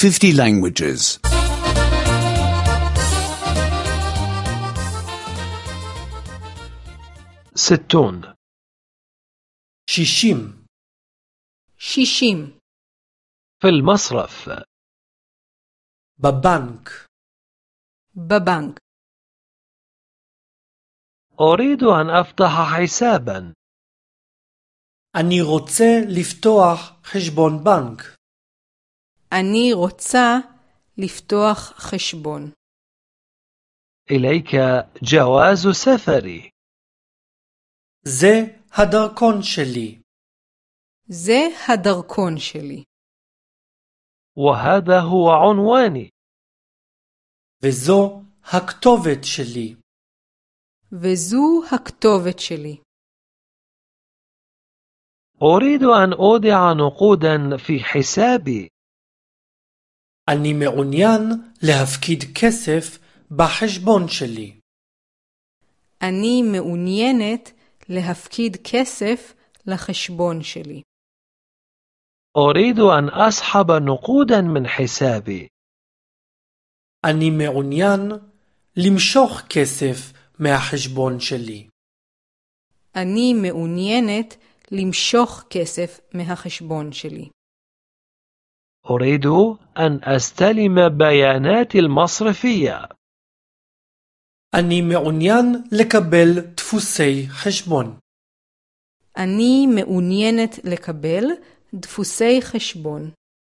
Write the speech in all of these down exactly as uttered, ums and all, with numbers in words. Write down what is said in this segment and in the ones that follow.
fifty languages. ستون שישים שישים. في المصرف. בבנק בבנק. أريد أن أفتح حسابا. אני רוצה לפתוח חשבון בנק. אני רוצה לפתוח חשבון. إليك جواز سفري. זה הדרכון שלי. זה הדרכון שלי. وهذا هو عنواني. וזו הכתובת שלי. וזו הכתובת שלי. أريد أن أودع نقودا في حسابي. אני מעוניין להפקיד כסף בחשבון שלי. אני מעוניינת להפקיד כסף לחשבון שלי. أريد أن أسحب نقودا من حسابي. אני מעוניין למשוך כסף מהחשבון שלי. אני מעוניינת למשוך כסף מהחשבון שלי. أريد أن أستلم بيانات المصرفية. אני מעוניין לקבל דפוסי חשבון. אני מעוניינת לקבל דפוסי חשבון.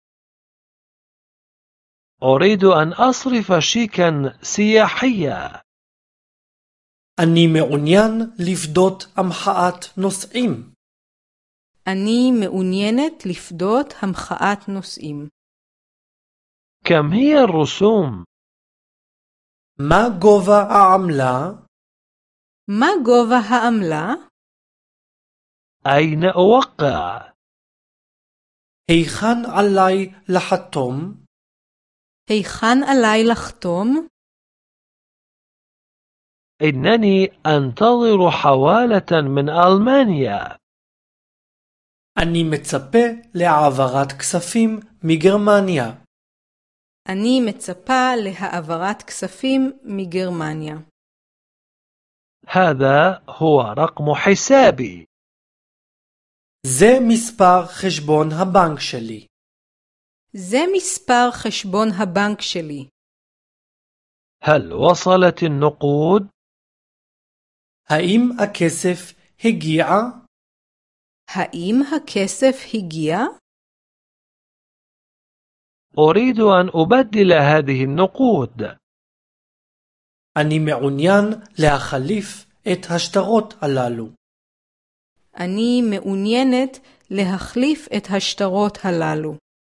أريد أن أصرف شيكا سياحيا. אני מעוניין לפדות המחאת נוסעים. אני מעוניינת לפדות המחאת נוסעים. كم هي الرسوم؟ מה גובה העמלה? מה גובה העמלה? أين أوقع؟ היכן עליי לחתום? היכן עליי לחתום? إنني أنتظر حوالة من ألمانيا. אני מצפה להעברת כספים מגרמניה. אני מצפה להעברת כספים מגרמניה. هذا هو رقم حسابي. זה מספר חשבון הבנק שלי. זה מספר חשבון הבנק שלי. هل وصلت النقود؟ האם הכסף הגיע? האם הכסף הגיע? أريد أن أبدل هذه النقود. אני מעוניין להחליף את השטרות הללו. אני מעוניינת להחליף את השטרות הללו.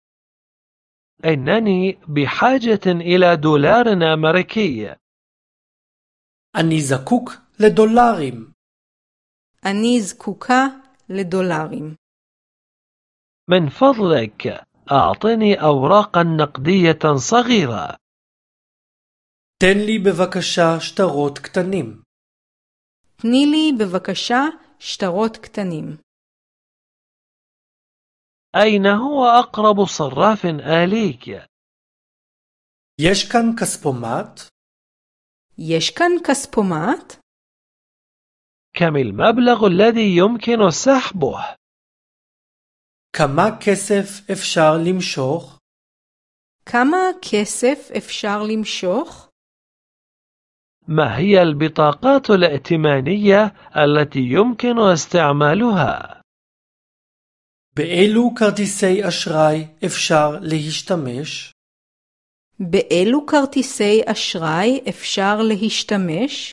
إنني بحاجة إلى دولار أمريكي. אני זקוק לדולרים. אני זקוקה לדולרים. من فضلك أعطني أوراقا نقدية صغيرة. תן לי בבקשה שטרות קטנים. תני לי בבקשה שטרות קטנים. أين هو أقرب صراف آليك؟ יש כאן כספומט? יש כאן כספומט? كم المبلغ الذي يمكن سحبه؟ כמה כסף אפשר למשוך? כמה כסף אפשר למשוך? ما هي البطاقات الائتمانية التي يمكن استعمالها؟ באילו כרטיסי אשראי אפשר להשתמש? באילו כרטיסי אשראי אפשר להשתמש?